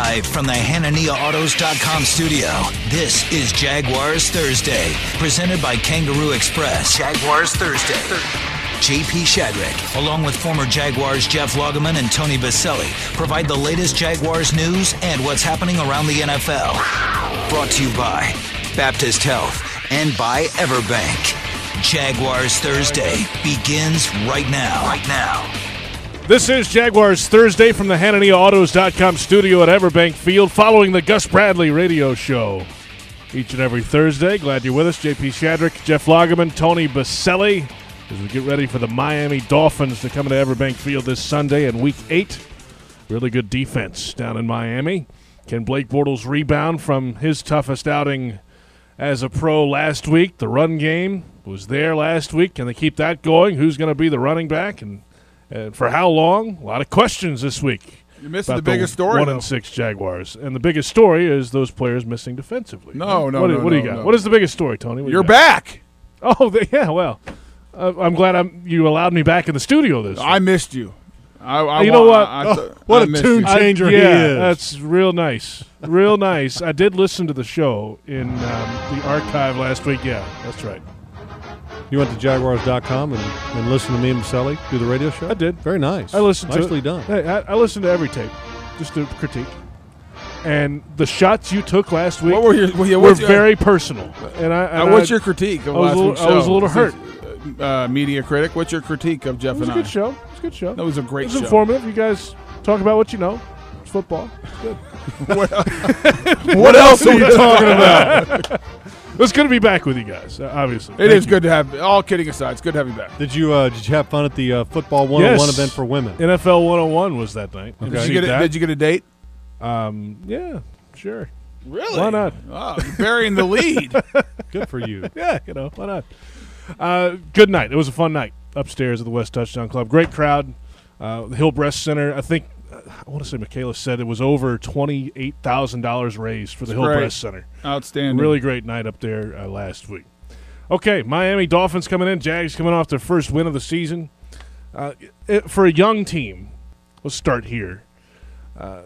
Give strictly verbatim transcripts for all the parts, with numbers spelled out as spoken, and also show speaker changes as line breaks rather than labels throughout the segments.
Live from the Hanania Autos dot com studio, this is Jaguars Thursday, presented by Kangaroo Express. Jaguars Thursday. J P Shadrick, along with former Jaguars Jeff Lageman and Tony Baselli, provide the latest Jaguars news and what's happening around the N F L. Brought to you by Baptist Health and by Everbank. Jaguars Thursday begins right now. Right now.
This is Jaguars Thursday from the Hanania Autos dot com studio at Everbank Field, following the Gus Bradley radio show. Each and every Thursday, glad you're with us. J P Shadrick, Jeff Lageman, Tony Baselli, as we get ready for the Miami Dolphins to come to Everbank Field this Sunday in Week eight. Really good defense down in Miami. Can Blake Bortles rebound from his toughest outing as a pro last week? The run game was there last week. Can they keep that going? Who's going to be the running back, and And for how long? A lot of questions this week.
You're missing the biggest story,
One
though.
and six Jaguars, and the biggest story is those players missing defensively.
No, no,
what,
no.
do, what
no,
do you got?
no.
What is the biggest story, Tony? What
You're
you got?
back.
Oh, the, yeah. Well, uh, I'm glad I'm, you allowed me back in the studio this week.
I missed you. I, I,
You know what?
I, I,
Oh,
what
I
a
missed
tune
you.
I-
changer he
yeah,
is.
that's real nice. Real nice. I did listen to the show in um, the archive last week. Yeah, that's right.
You went to Jaguars dot com and, and listened to me and Baselli do the radio show?
I did.
Very nice.
I listened to
Nicely
it.
done.
Hey, I, I listened to every tape, just to critique. And the shots you took last week
What were your? Well, yeah,
were
what's your,
very personal. And I, and
uh, what's
I-
your critique of
I was
last
a little-
week's
I
show?
was a little hurt.
Uh, media critic. What's your critique of Jeff
It was a
and I?
good show. It was a good show.
That was a great
It was
show.
informative. You guys talk about what you know. It's football. It's good.
what, what else are we talking about?
It's good to be back with you guys, uh, obviously.
It
Thank
is
you.
good to have. All kidding aside, it's good to have you back.
Did you uh, did you have fun at the uh, football one oh one
Yes.
event for women?
N F L one oh one was that night.
Did
See
you get? A,
that?
did you get a date?
Um, yeah, sure.
Really?
Why not?
Oh, you're burying the lead.
Good for you.
Yeah, you know, why not? Uh, good night. It was a fun night upstairs at the West Touchdown Club. Great crowd. Uh, the Hillbreast Center, I think, I want to say Michaela said it was over twenty-eight thousand dollars raised for the
That's
Hillbreast
great.
Center.
Outstanding.
Really great night up there uh, last week. Okay, Miami Dolphins coming in. Jags coming off their first win of the season. Uh, it, for a young team, let's start here. Uh,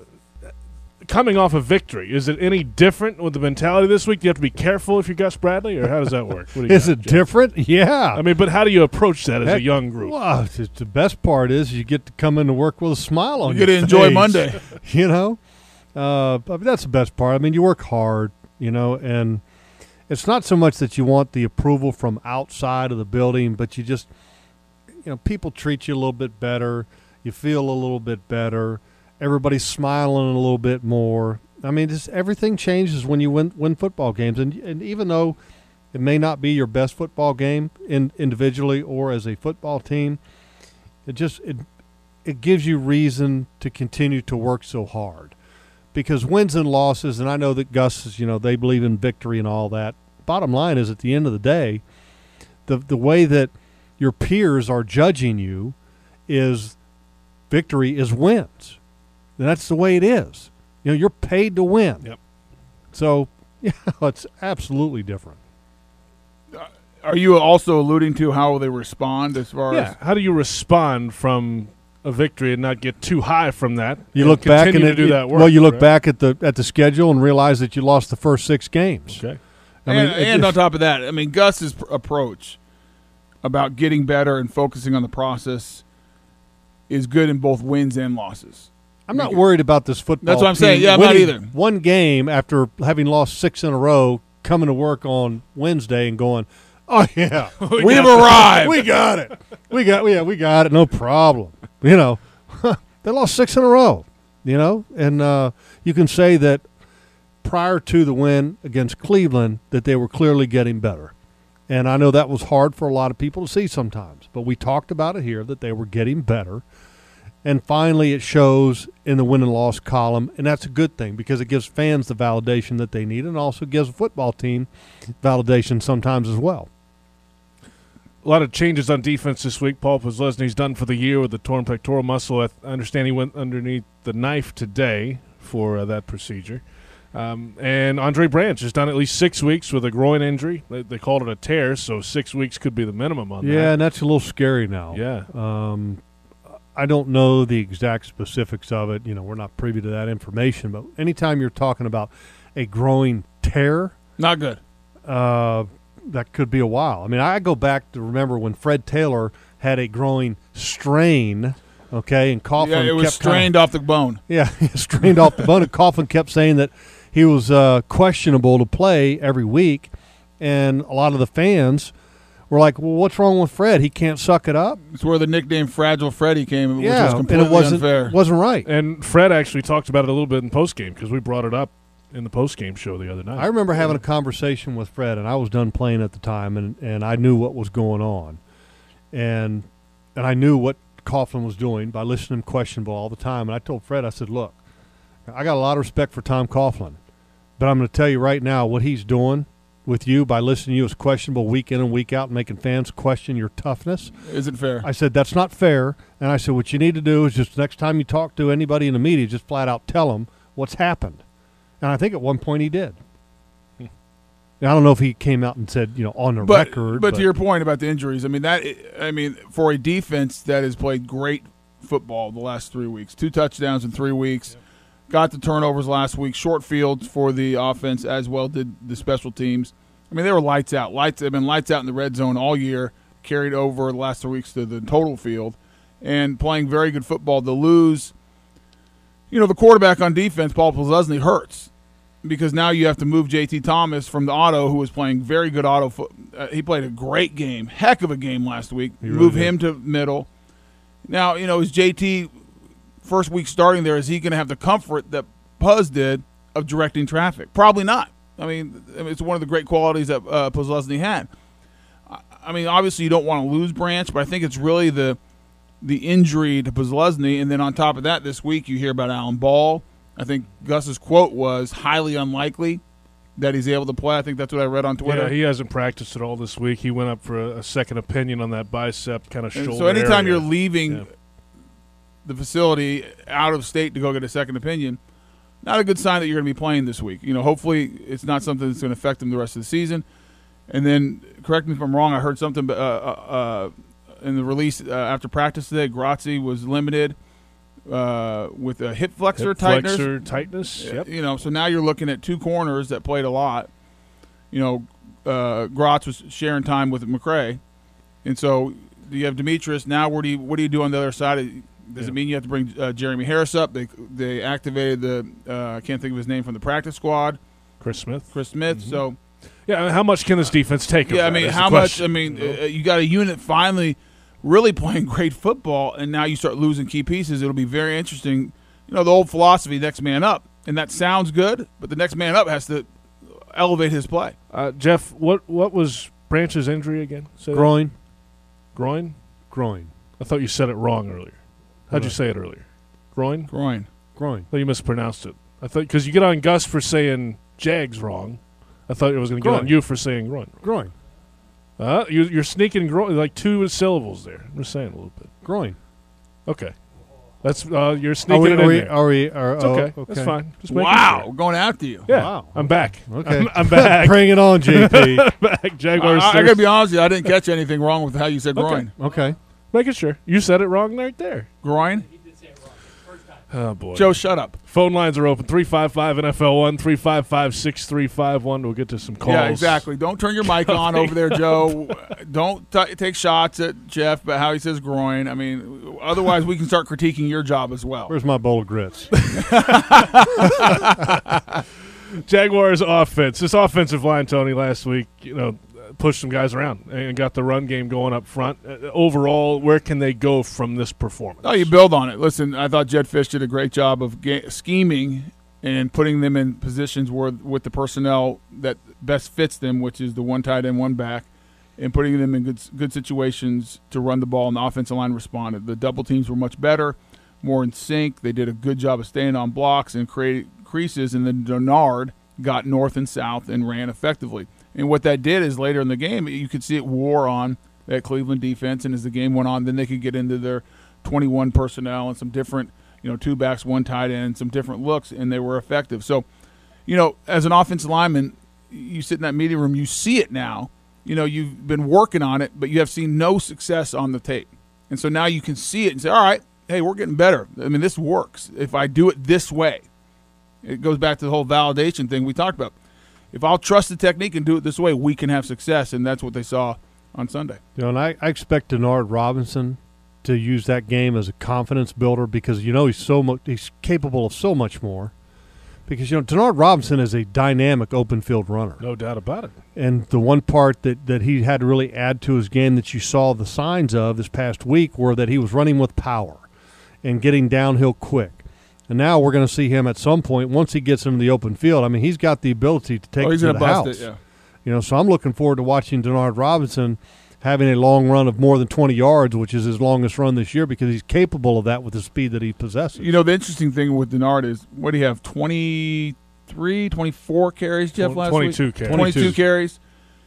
coming off a victory, is it any different with the mentality this week? Do you have to be careful if you're Gus Bradley, or how does that work? What do you
Is
got,
it
Jeff?
different? Yeah.
I mean, but how do you approach that as a
Heck,
young group?
Well, it's- the best part is you get to come into work with a smile on
You
your
get to enjoy
face.
Monday.
You know, uh, I mean, that's the best part. I mean, you work hard, you know, and it's not so much that you want the approval from outside of the building, but you just, you know, people treat you a little bit better. You feel a little bit better. Everybody's smiling a little bit more. I mean, just everything changes when you win win football games, and and even though it may not be your best football game in, individually or as a football team, it just it it gives you reason to continue to work so hard. Because wins and losses, and I know that Gus is, you know, they believe in victory and all that. Bottom line is, at the end of the day, the the way that your peers are judging you is victory is wins. And that's the way it is. You know, you're paid to win.
Yep.
So, yeah, it's absolutely different.
Are you also alluding to how they respond as far
Yeah.
as?
How do you respond from a victory and not get too high from that?
You
and
look back and
continue
it,
to do that work.
well, you look
right?
back at the at the schedule and realize that you lost the first six games.
Okay.
I mean,
and
it-
and
it-
on top of that, I mean, Gus's pr- approach about getting better and focusing on the process is good in both wins and losses.
I'm not worried about this football.
That's what I'm
team
saying. Yeah, I'm not
winning
either.
One game after having lost six in a row, coming to work on Wednesday and going, "Oh yeah,
We've arrived.
we got it. We got yeah, we got it. No problem." You know, they lost six in a row. You know, and uh, you can say that prior to the win against Cleveland, that they were clearly getting better. And I know that was hard for a lot of people to see sometimes, but we talked about it here that they were getting better. And finally, it shows in the win and loss column, and that's a good thing because it gives fans the validation that they need and also gives a football team validation sometimes as well.
A lot of changes on defense this week. Paul Posluszny's done for the year with the torn pectoral muscle. I understand he went underneath the knife today for uh, that procedure. Um, and Andre Branch has done at least six weeks with a groin injury. They, they called it a tear, so six weeks could be the minimum on
Yeah,
that.
and that's a little scary now.
Yeah.
Um, I don't know the exact specifics of it. You know, we're not privy to that information. But anytime you're talking about a growing tear,
Not good.
uh, that could be a while. I mean, I go back to remember when Fred Taylor had a growing strain, okay, and Coughlin
Yeah, it was
kept
strained
kinda,
off the bone.
Yeah, strained off the bone. And Coughlin kept saying that he was uh, questionable to play every week, and a lot of the fans were like, well, what's wrong with Fred? He can't suck it up?
It's where the nickname Fragile Freddy came, which
yeah,
was completely
and it wasn't,
unfair.
wasn't right.
And Fred actually talked about it a little bit in postgame because we brought it up in the postgame show the other night.
I remember having a conversation with Fred, and I was done playing at the time, and, and I knew what was going on. And and I knew what Coughlin was doing by listening to him questionable all the time. And I told Fred, I said, look, I got a lot of respect for Tom Coughlin, but I'm going to tell you right now what he's doing with you by listening to you is questionable week in and week out and making fans question your toughness.
Isn't fair.
I said, that's not fair. And I said, what you need to do is just next time you talk to anybody in the media, just flat out tell them what's happened. And I think at one point he did. Hmm. I don't know if he came out and said, you know, on the
but,
record.
But, but to your point about the injuries, I mean that. I mean, for a defense that has played great football the last three weeks, two touchdowns in three weeks, yep. got the turnovers last week, short fields for the offense as well did the special teams. I mean, they were lights out. Lights. They've been lights out in the red zone all year. Carried over the last three weeks to the total field, and playing very good football. To lose, you know, the quarterback on defense, Paul Posluszny, hurts. Because now you have to move J T Thomas from the auto, who was playing very good auto. Fo- uh, he played a great game, heck of a game last week.
Really
move
did.
him to middle. Now, you know, is J T first week starting there, is he going to have the comfort that Puz did of directing traffic? Probably not. I mean, it's one of the great qualities that uh, Posluszny had. I mean, obviously you don't want to lose Branch, but I think it's really the the injury to Posluszny. And then on top of that, this week you hear about Alan Ball. I think Gus's quote was highly unlikely that he's able to play. I think that's what I read on Twitter.
Yeah, he hasn't practiced at all this week. He went up for a, a second opinion on that bicep kind of shoulder
And so anytime
area.
you're leaving
Yeah.
the facility out of state to go get a second opinion, not a good sign that you're going to be playing this week. You know, hopefully it's not something that's going to affect him the rest of the season. And then, correct me if I'm wrong, I heard something uh, uh, in the release uh, after practice today. Grazi was limited uh, with a hip flexor
Hip
tightness.
flexor tightness. Yep.
You know, so now you're looking at two corners that played a lot. You know, uh, Gratz was sharing time with McCray, and so you have Demetrius. Now, where do you what do you do on the other side? Does
Yeah.
it mean you have to bring uh, Jeremy Harris up? They they activated the uh, I can't think of his name from the practice squad,
Chris Smith.
Chris Smith.
Mm-hmm.
So
Yeah, how much can this defense take? of
yeah, I
that
mean,
is the
how much?
question,
I mean,
you know?
uh, you got a unit finally really playing great football, and now you start losing key pieces. It'll be very interesting. You know, the old philosophy, next man up, and that sounds good, but the next man up has to elevate his play.
Uh, Jeff, what what was Branch's injury again? Say that.
Groin.
Groin?
Groin.
I thought you said it wrong earlier. How'd you
Right.
say it earlier? Groin?
Groin.
Groin.
I thought you mispronounced it. I thought because you get on Gus for saying Jags wrong. I thought it was going to get on
Groin.
you for saying groin.
Groin.
Uh, you, you're sneaking groin like two syllables there. I'm just saying a little bit.
Groin.
Okay, that's uh, you're
Are
sneaking
we,
it
are
in
we,
there.
are we, are,
It's
oh,
okay.
okay.
That's fine. Just making
Wow,
sure.
going after you.
Yeah,
Wow.
I'm back.
Okay.
I'm, I'm back.
Bring it on, J P.
back.
I,
Jaguars.
I, I
Thursday.
gotta be honest with you, I didn't catch anything wrong with how you said
Okay.
groin.
Okay.
Making sure you said it wrong right there.
Groin?
Oh boy.
Joe, shut up.
Phone lines are open. three five five N F L one, three five five, six three five one. We'll get to some calls.
Yeah, exactly. Don't turn your mic on over there, Joe. Don't t- take shots at Jeff about how he says groin. I mean, otherwise we can start critiquing your job as well.
Where's my bowl of grits?
Jaguars offense. This offensive line, Tony, last week, you know, pushed some guys around and got the run game going up front. Uh, overall, where can they go from this performance?
Oh, you build on it. Listen, I thought Jed Fish did a great job of ga- scheming and putting them in positions where with the personnel that best fits them, which is the one tight end, one back, and putting them in good good situations to run the ball, and the offensive line responded. The double teams were much better, more in sync. They did a good job of staying on blocks and creating creases, and then Denard got north and south and ran effectively. And what that did is later in the game, you could see it wore on that Cleveland defense, and as the game went on, then they could get into their twenty-one personnel and some different, you know, two backs, one tight end, some different looks, and they were effective. So, you know, as an offensive lineman, you sit in that meeting room, you see it now. You know, you've been working on it, but you have seen no success on the tape. And so now you can see it and say, all right, hey, we're getting better. I mean, this works. If I do it this way, it goes back to the whole validation thing we talked about. If I'll trust the technique and do it this way, we can have success, and that's what they saw on Sunday.
You know, and I, I expect Denard Robinson to use that game as a confidence builder because, you know, he's so much, he's capable of so much more. Because, you know, Denard Robinson is a dynamic open field runner.
No doubt about it.
And the one part that, that he had to really add to his game that you saw the signs of this past week were that he was running with power and getting downhill quick. And now we're going to see him at some point, once he gets into the open field, I mean, he's got the ability to take
oh,
it
he's
to
gonna
the
bust
house.
It, yeah.
You know, so I'm looking forward to watching Denard Robinson having a long run of more than twenty yards, which is his longest run this year, because he's capable of that with the speed that he possesses.
You know, the interesting thing with Denard is, what do you have, twenty-three, twenty-four carries, Jeff, last
twenty-two
week?
carries.
twenty-two carries.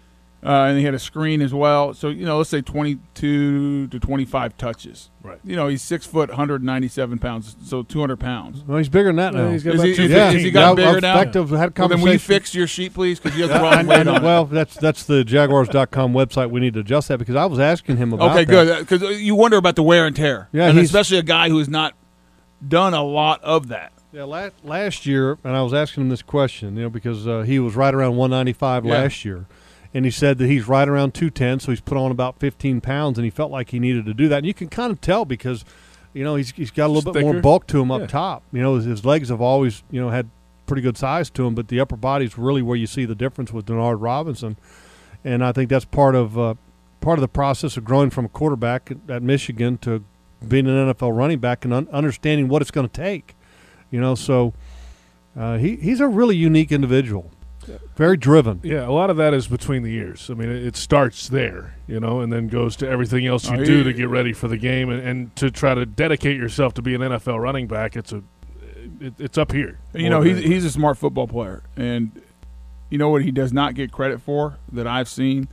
Uh, and he had a screen as well. So, you know, let's say twenty-two to twenty-five touches.
Right.
You know, he's six foot, one hundred ninety-seven pounds, so two hundred pounds.
Well, he's bigger than that now.
Yeah, he's got
Is
about
he-
two
is he-
fifteen.
is he got
Yeah,
bigger
in
now?
fact, I've had a
Well, then
conversation.
will you fix your sheet, please? Because you have the
I-
wrong weight
I-
on it.
well, that's that's the Jaguars dot com website. We need to adjust that because I was asking him about
Okay,
that.
good. Because you wonder about the wear and tear.
Yeah,
and
he's-
especially a guy who's not done a lot of that.
Yeah, last, last year, and I was asking him this question, you know, because uh, he was right around one ninety-five
Yeah.
last year, and he said that he's right around two ten, so he's put on about fifteen pounds, and he felt like he needed to do that. And you can kind of tell because, you know, he's he's got a little bit more
Thicker.
bulk to him up
Yeah.
top. You know, his, his legs have always, you know, had pretty good size to him, but the upper body's really where you see the difference with Denard Robinson, and I think that's part of uh, part of the process of growing from a quarterback at, at Michigan to being an N F L running back and un- understanding what it's going to take. You know, so uh, he he's a really unique individual, very driven.
Yeah, a lot of that is between the ears. I mean, it, it starts there, you know, and then goes to everything else you
Oh,
do
he-
to get ready for the game and, and to try to dedicate yourself to be an N F L running back. It's a, it, it's up here.
You know, he's, he's a smart football player. And you know what he does not get credit for that I've seen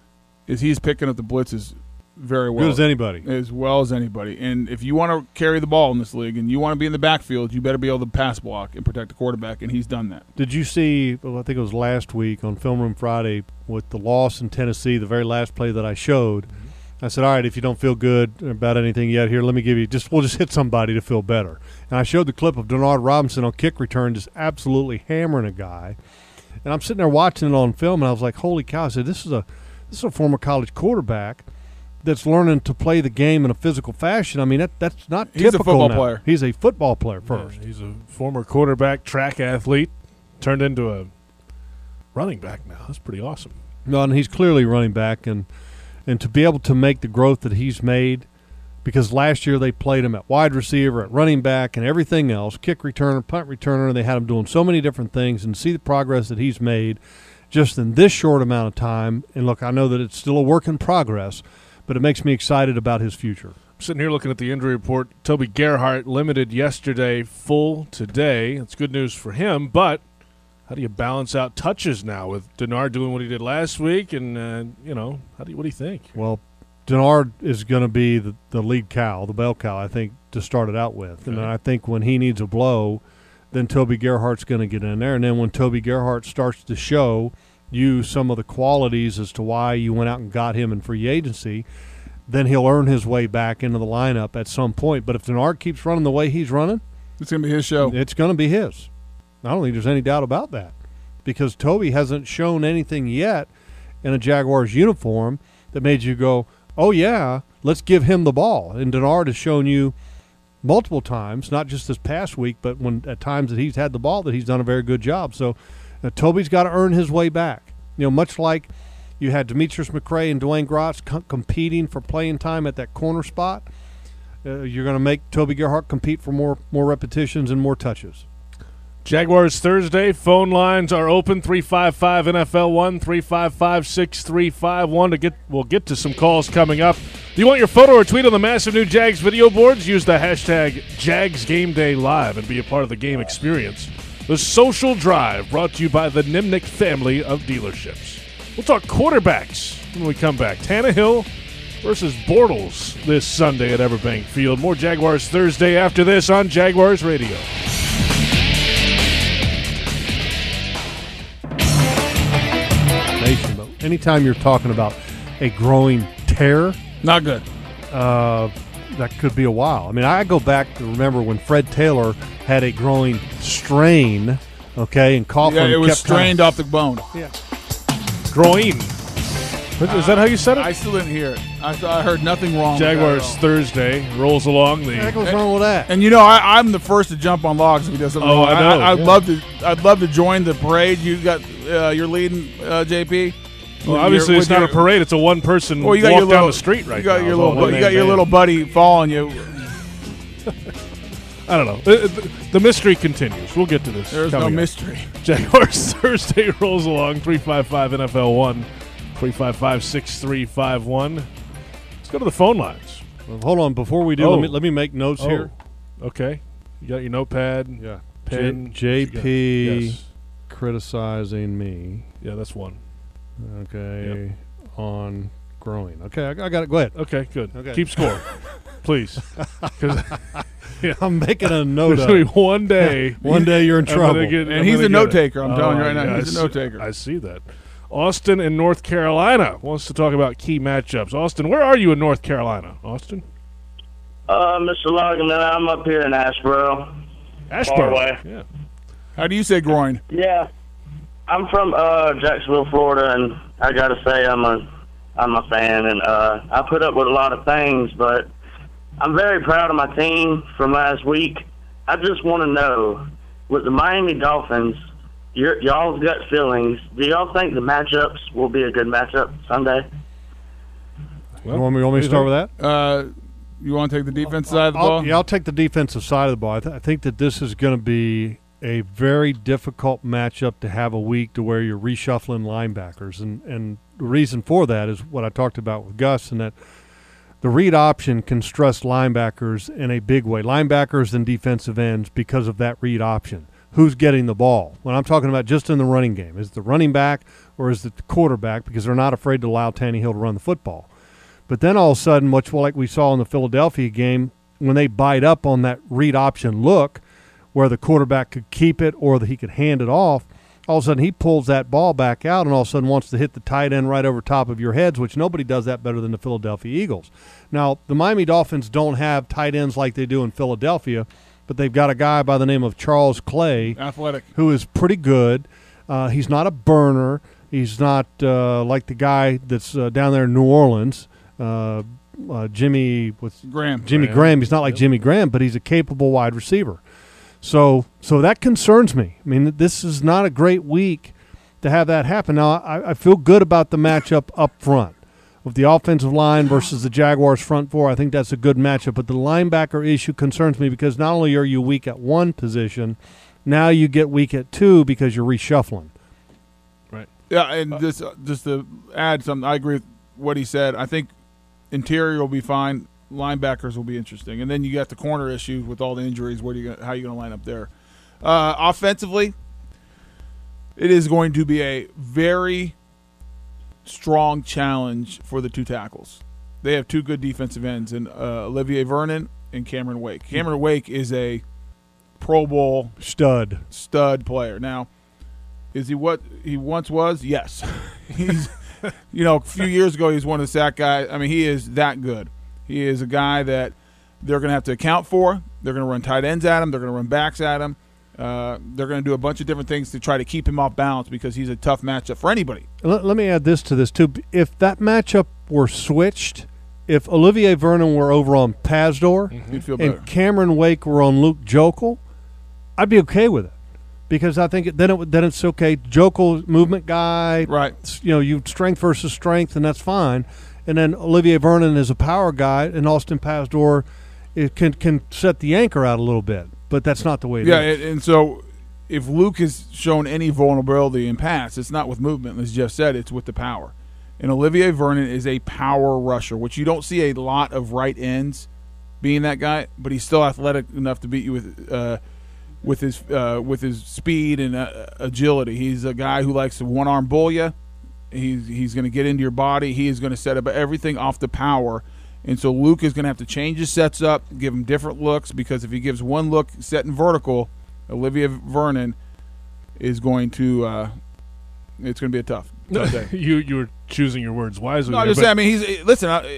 is he's picking up the blitzes very well.
Good as anybody.
As well as anybody. And if you want to carry the ball in this league and you want to be in the backfield, you better be able to pass block and protect the quarterback, and he's done that.
Did you see, well, I think it was last week on Film Room Friday with the loss in Tennessee, the very last play that I showed, I said, all right, if you don't feel good about anything yet, here, let me give you, just we'll just hit somebody to feel better. And I showed the clip of Denard Robinson on kick return just absolutely hammering a guy. And I'm sitting there watching it on film, and I was like, holy cow. I said, this is a this is a former college quarterback that's learning to play the game in a physical fashion. I mean, that that's not
He's a
typical
football
now.
player.
He's a football player
Yeah,
first.
he's a former quarterback, track athlete, turned into a running back now. That's pretty awesome.
No, and he's clearly running back, and and to be able to make the growth that he's made, because last year they played him at wide receiver, at running back, and everything else, kick returner, punt returner, and they had him doing so many different things, and see the progress that he's made just in this short amount of time. And look, I know that it's still a work in progress, but it makes me excited about his future.
I'm sitting here looking at the injury report. Toby Gerhart limited yesterday, full today. That's good news for him, but how do you balance out touches now with Denard doing what he did last week? And, uh, you know, how do you, what do you think?
Well, Denard is going to be the, the lead cow, the bell cow, I think, to start it out with. And
Okay.
I think when he needs a blow, then Toby Gerhart's going to get in there. And then when Toby Gerhart starts to show you some of the qualities as to why you went out and got him in free agency, then he'll earn his way back into the lineup at some point. But if Denard keeps running the way he's running,
It's going to be his show.
it's going to be his. I don't think there's any doubt about that, because Toby hasn't shown anything yet in a Jaguars uniform that made you go, oh, yeah, let's give him the ball. And Denard has shown you multiple times, not just this past week, but when at times that he's had the ball, that he's done a very good job. So uh, Toby's got to earn his way back. You know, much like you had Demetrius McRae and Dwayne Grotz co- competing for playing time at that corner spot, uh, you're going to make Toby Gerhart compete for more more repetitions and more touches.
Jaguars Thursday. Phone lines are open. three five five N F L one, three five five, six three five one. To get, we'll get to some calls coming up. Do you want your photo or tweet on the massive new Jags video boards? Use the hashtag Jags Game Day Live and be a part of the game experience. The Social Drive, brought to you by the Nimnick family of dealerships. We'll talk quarterbacks when we come back. Tannehill versus Bortles this Sunday at Everbank Field. More Jaguars Thursday after this on Jaguars Radio.
But anytime you're talking about a growing tear,
Not good.
uh, that could be a while. I mean, I go back to remember when Fred Taylor had a growing strain, okay, and Coughlin
Yeah, it was
kept
strained
kinda,
off the bone.
Yeah.
Groin. Is that how you said it?
I still didn't hear it. I, th- I heard nothing wrong
Jaguars
with that at all.
Thursday rolls along.
What the heck
The
was wrong with that?
And you know, I, I'm the first to jump on logs if he does something
Oh,
wrong.
I know,
I, would
yeah.
love to. I'd love to join the parade. You got. Uh, you're leading, uh, J P.
well,
With
obviously,
your-
it's
with
not
your-
a parade. It's a one-person
Well, you got
walk
your
down
little,
the street right
you got
now.
Your
It's
little,
all
bu- you got
one-man
your
band.
little buddy following you.
I don't know. The, the- the mystery continues. We'll get to this.
There's no
coming up.
mystery.
Jaguars Thursday rolls along. three five five N F L one. three five five, six three five one. Let's go to the phone lines.
Well, hold on, before we do,
Oh.
let me let me make notes
Oh,
here.
okay. You got your notepad?
Yeah.
Pen?
J- JP
Yes.
criticizing me.
Yeah, that's one.
Okay, on growing. Okay, I, I got it. Go ahead.
Okay, good.
Okay.
Keep score, please. 'Cause
I'm making a note
there's
of
going
it.
to be one day.
One day you're in
I'm gonna
trouble.
get-
And
I'm
he's
gonna
a
get
note
it.
taker, I'm telling you
Oh,
right now.
yeah,
He's a
I
note
see-
taker.
I see that. Austin in North Carolina wants to talk about key matchups. Austin, where are you in North Carolina? Austin?
Uh, Mister Loggeman, I'm up here in Asheboro.
Asheboro.
away.
Yeah.
How do you say groin?
Yeah, I'm from uh, Jacksonville, Florida, and I gotta say I'm a I'm a fan, and uh, I put up with a lot of things, but I'm very proud of my team from last week. I just want to know, with the Miami Dolphins, your, y'all's gut feelings, do y'all think the matchups will be a good matchup Sunday?
Well,
you want me, you want me to start with that?
Uh, you want to take the defense side of the
I'll,
ball?
yeah, I'll take the defensive side of the ball. I, th- I think that this is going to be a very difficult matchup to have a week to where you're reshuffling linebackers. And, and the reason for that is what I talked about with Gus, and that the read option can stress linebackers in a big way, linebackers and defensive ends, because of that read option. Who's getting the ball? When I'm talking about just in the running game, is it the running back or is it the quarterback? Because they're not afraid to allow Tannehill to run the football. But then all of a sudden, much like we saw in the Philadelphia game, when they bite up on that read option look where the quarterback could keep it or that he could hand it off, all of a sudden he pulls that ball back out and all of a sudden wants to hit the tight end right over top of your heads, which nobody does that better than the Philadelphia Eagles. Now, the Miami Dolphins don't have tight ends like they do in Philadelphia, but they've got a guy by the name of Charles Clay
Athletic.
who is pretty good. Uh, he's not a burner. He's not uh, like the guy that's uh, down there in New Orleans, uh, uh, Jimmy what's
Graham.
Jimmy
Graham.
Graham. He's not like
Yep.
Jimmy Graham, but he's a capable wide receiver. So, so that concerns me. I mean, this is not a great week to have that happen. Now, I, I feel good about the matchup up front with the offensive line versus the Jaguars front four. I think that's a good matchup. But the linebacker issue concerns me because not only are you weak at one position, now you get weak at two because you're reshuffling.
Yeah, and just, uh, just to add something, I agree with what he said. I think interior will be fine. Linebackers will be interesting. And then you got the corner issues with all the injuries. What are you gonna, how are you going to line up there? Uh, offensively, it is going to be a very strong challenge for the two tackles. They have two good defensive ends, in uh, Olivier Vernon and Cameron Wake. Cameron Wake is a Pro Bowl
Stud.
stud player. Now, is he what he once was? Yes. He's, you know, a few years ago he was one of the sack guys. I mean, he is that good. He is a guy that they're going to have to account for. They're going to run tight ends at him. They're going to run backs at him. Uh, they're going to do a bunch of different things to try to keep him off balance because he's a tough matchup for anybody.
Let, let me add this to this, too. If that matchup were switched, if Olivier Vernon were over on Pazdur
You'd feel better.
and Cameron Wake were on Luke Jokel, I'd be okay with it. Because I think it, then it would- then it's okay. Jokel, movement guy,
Right.
you know, you strength versus strength, and that's fine. And then Olivier Vernon is a power guy, and Austin Pazdur it can can set the anchor out a little bit. But that's not the way it
Yeah,
is.
and, and so if Luke has shown any vulnerability in pass, it's not with movement, as Jeff said, it's with the power. And Olivier Vernon is a power rusher, which you don't see a lot of right ends being that guy, but he's still athletic enough to beat you with uh, with his uh, with his speed and uh, agility. He's a guy who likes to one arm bull you. He's he's going to get into your body. He is going to set up everything off the power. And so Luke is going to have to change his sets up, give him different looks, because if he gives one look set in vertical, Olivier Vernon is going to uh, it's going to be a tough, tough day.
you you were choosing your words wisely.
No, I'm
there,
just
but
saying. I mean, he's listen. I,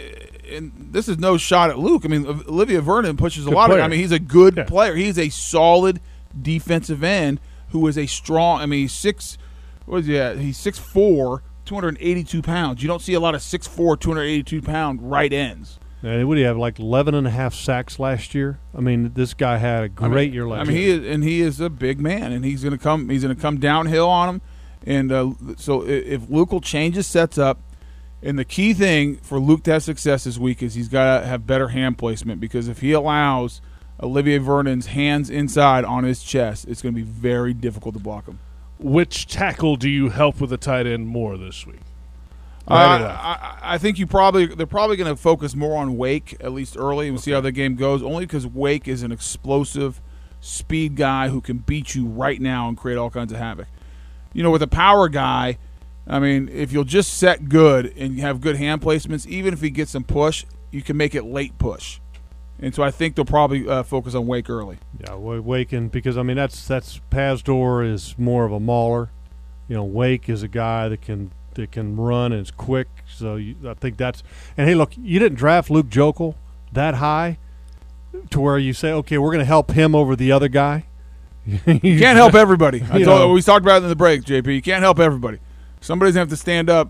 and this is no shot at Luke. I mean, Olivier Vernon pushes a
Good
lot
player.
of. I mean, he's a good
Yeah.
player. He's a solid defensive end who is a strong. I mean, he's six. What is he at? He's six four, two hundred eighty-two pounds. You don't see a lot of six four, two hundred eighty-two pound right ends.
And what do you have, like eleven and a half sacks last year? I mean, this guy had a great
I mean,
year last
I mean,
year.
he is, and he is a big man, and he's going to come. He's going to come downhill on him, and uh, so i- if Luke will change his sets up, and the key thing for Luke to have success this week is he's got to have better hand placement, because if he allows Olivier Vernon's hands inside on his chest, it's going to be very difficult to block him.
Which tackle do you help with the tight end more this week?
Uh,
Right or left?
I, I think you probably they're probably going to focus more on Wake at least early, and we'll see how the game goes. Only because Wake is an explosive speed guy who can beat you right now and create all kinds of havoc. You know, with a power guy, I mean, if you'll just set good and have good hand placements, even if he gets some push, you can make it late push. And so I think they'll probably uh, focus on Wake early.
Yeah, Wa- Wake, and because I mean that's that's Pazdur is more of a mauler. You know, Wake is a guy that can that can run and is quick. So you, I think that's and hey, look, you didn't draft Luke Jokel that high to where you say, okay, we're going to help him over the other guy.
You can't help everybody. I
You
told,
know.
we talked about it in the break, J P. You can't help everybody. Somebody's going to have to stand up.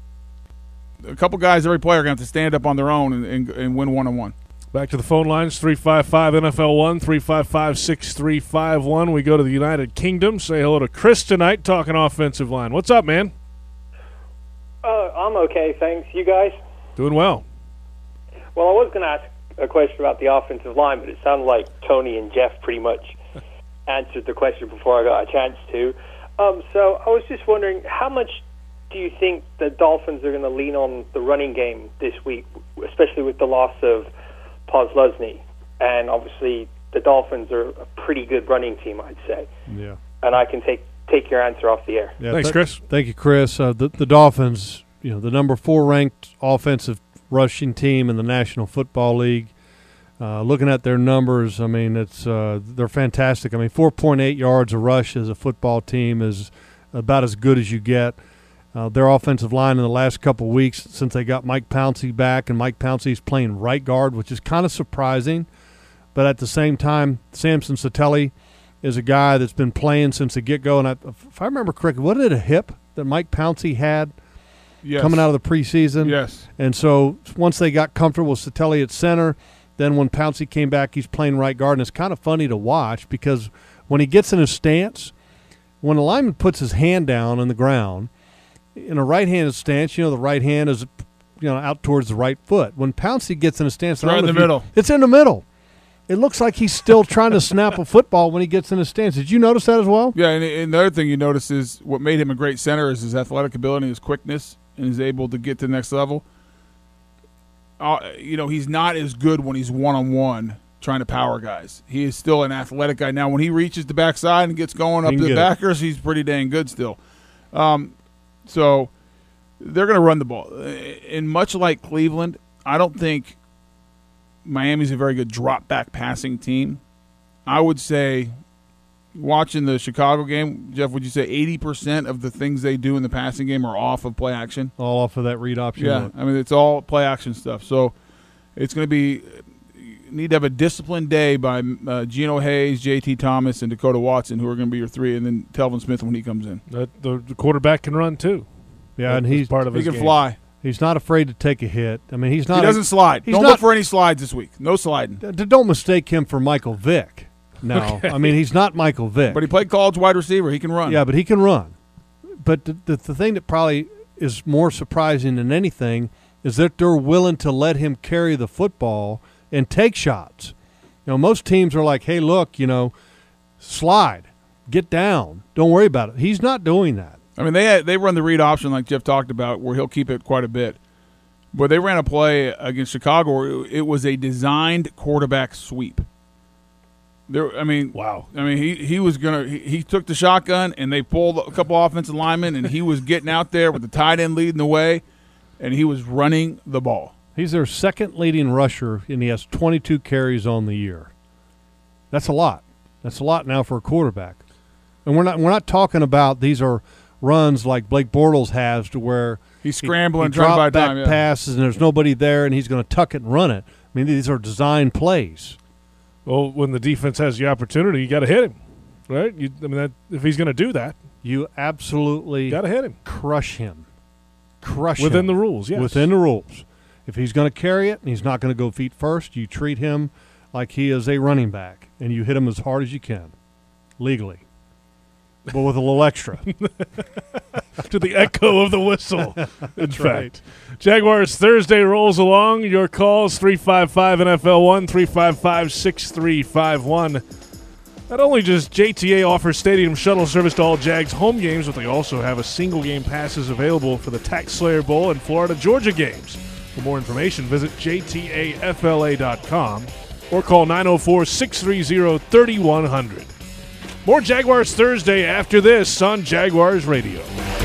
A couple guys, every player, going to have to stand up on their own and, and, and win one-on-one.
Back to the phone lines, three five five N F L one, three five five, six three five one. We go to the United Kingdom. Say hello to Chris tonight, talking offensive line. What's up, man?
Uh, I'm okay, thanks. You guys?
Doing well.
Well, I was going to ask a question about the offensive line, but it sounded like Tony and Jeff pretty much answered the question before I got a chance to. Um, so I was just wondering, how much do you think the Dolphins are going to lean on the running game this week, especially with the loss of Posluszny? And obviously the Dolphins are a pretty good running team, I'd say.
Yeah.
And I can take take your answer off the air.
Yeah,
Thanks,
th-
Chris.
Thank you, Chris. Uh, the, the Dolphins, you know, the number four ranked offensive rushing team in the National Football League. Uh, looking at their numbers, I mean, it's uh, they're fantastic. I mean, four point eight yards a rush as a football team is about as good as you get. Uh, their offensive line in the last couple of weeks, since they got Mike Pouncey back, and Mike Pouncey's playing right guard, which is kind of surprising. But at the same time, Samson Satelli is a guy that's been playing since the get-go. And I, if I remember correctly, wasn't it a hip that Mike Pouncey had
Yes.
coming out of the preseason?
Yes.
And so once they got comfortable with Satelli at center, then when Pouncey came back, he's playing right guard. And it's kind of funny to watch because when he gets in his stance, when a lineman puts his hand down on the ground, in a right-handed stance, you know, the right hand is, you know, out towards the right foot. When Pouncey gets in a stance, I
Right
don't
in
know
the
if you-
middle.
it's in the middle. It looks like he's still trying to snap a football when he gets in his stance. Did you notice that as well?
Yeah, and, and the other thing you notice is what made him a great center is his athletic ability, his quickness, and he's able to get to the next level. Uh, you know, he's not as good when he's one-on-one trying to power guys. He is still an athletic guy. Now, when he reaches the backside and gets going up
He
to
can
the
get it.
backers, he's pretty dang good still. Um, so they're going to run the ball. And much like Cleveland, I don't think Miami's a very good drop-back passing team. I would say, watching the Chicago game, Jeff, would you say eighty percent of the things they do in the passing game are off of play action?
All off of that read option.
Yeah,
look.
I mean, it's all play action stuff. So it's going to be you need to have a disciplined day by uh, Geno Hayes, J T Thomas, and Dakota Watson, who are going to be your three, and then Telvin Smith when he comes in.
The, the, the quarterback can run, too.
Yeah, and
That's
he's
part of
He
his
can
game.
fly.
he's not afraid to take a hit. I mean, he's not.
He doesn't
a,
slide.
he's
Don't
not-
look for any slides this week. No sliding.
D- Don't mistake him for Michael Vick. No, I mean he's not Michael Vick.
But he played college wide receiver. He can run.
Yeah, but he can run. But the, the, the thing that probably is more surprising than anything is that they're willing to let him carry the football and take shots. You know, most teams are like, hey, look, you know, slide, get down, don't worry about it. He's not doing that.
I mean, they they run the read option like Jeff talked about, where he'll keep it quite a bit. But they ran a play against Chicago where it was a designed quarterback sweep. There, I mean,
Wow.
I mean, he, he was gonna he, he took the shotgun and they pulled a couple offensive linemen and he was getting out there with the tight end leading the way, and he was running the ball.
He's their second leading rusher, and he has twenty-two carries on the year. That's a lot. That's a lot now for a quarterback. And we're not we're not talking about these are runs like Blake Bortles has, to where
He's scrambling,
he, he
trying to buy
drop back
time. Yeah.
passes, and there's nobody there, and he's going to tuck it and run it. I mean, these are design plays.
Well, when the defense has the opportunity, you got to hit him, right? You, I mean, that, if he's going to do that,
You absolutely
got to hit him.
Crush him. Crush
Within
him.
the rules, yes.
Within the rules. If he's going to carry it and he's not going to go feet first, you treat him like he is a running back, and you hit him as hard as you can, legally, but with a little extra.
To the echo of the whistle, in
That's
fact.
right.
Jaguars Thursday rolls along. Your calls, three five five N F L one, three five five, six three five one. Not only does J T A offer stadium shuttle service to all Jags home games, but they also have a single-game passes available for the Tax Slayer Bowl and Florida-Georgia games. For more information, visit J T A F L A dot com or call nine oh four, six three zero, three one zero zero. More Jaguars Thursday after this on Jaguars Radio.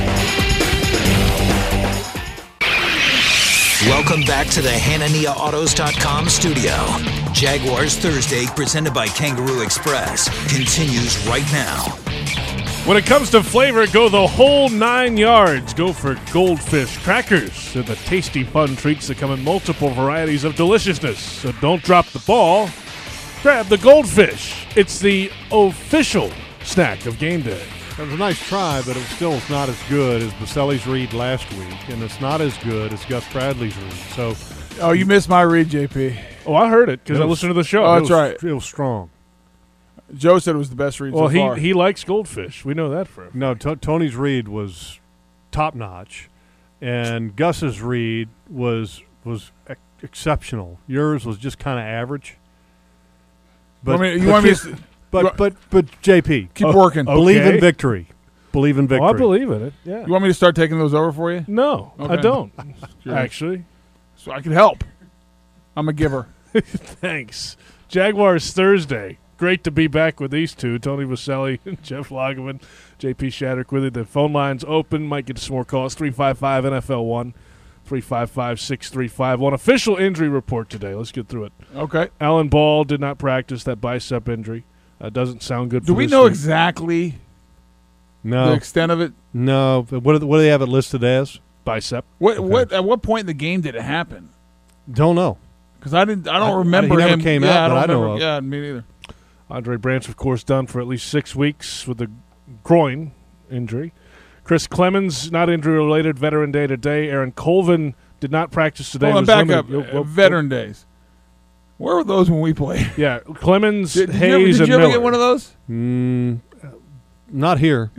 Welcome back to the Hanania Autos dot com studio. Jaguars Thursday, presented by Kangaroo Express, continues right now.
When it comes to flavor, go the whole nine yards. Go for Goldfish crackers. They're the tasty, fun treats that come in multiple varieties of deliciousness. So don't drop the ball. Grab the Goldfish. It's the official snack of game day.
It was a nice try, but it still is not as good as Baselli's read last week, and it's not as good as Gus Bradley's read. So,
Oh, you missed my read, J P.
Oh, I heard it because
It
I
was-
listened to the show.
Oh,
It
that's
was-
right.
it was strong.
Joe said it was the best read
Well,
so
he,
far.
he likes Goldfish. We know that for him.
No, T- Tony's read was top notch, and Gus's read was was ex- exceptional. Yours was just kind of average.
I mean, you
but
want me
keep-
to s-
But
you-
but but J P,
keep
Oh,
working?
oh.
believe in
Okay.
victory. Believe in victory.
Oh, I believe in it. Yeah.
You want me to start taking those over for you?
No, I
Okay.
don't.
Sure.
Actually.
So I can help. I'm a giver.
Thanks. Jaguars Thursday. Great to be back with these two, Tony Vaselli and Jeff Lagerman, J P Shadrick with you. The phone line's open. Might get some more calls. three five five N F L one, three five five, six three five one. Official injury report today. Let's get through it.
Okay.
Alan Ball did not practice that bicep injury. Uh, doesn't sound good
Do
for
we
this
know
week.
exactly the
No,
extent of it?
no. But what do, what do they have it listed as?
Bicep.
What what at what point in the game did it happen?
Don't know.
Because I didn't. I don't
I-
remember
he never
him.
came
yeah,
out
I
that
don't
I know
remember.
of.
Yeah, me neither.
Andre Branch, of course, done for at least six weeks with the groin injury. Chris Clemens, not injury-related, Veteran Day today. Aaron Colvin did not practice today.
Hold on,
was
back
limited.
up.
Yo,
Uh,
yo,
Veteran days. Where were those when we played?
Yeah, Clemens,
Did, did you
Hayes,
ever, did
and
you ever
Miller.
get one of those?
Mm, not here.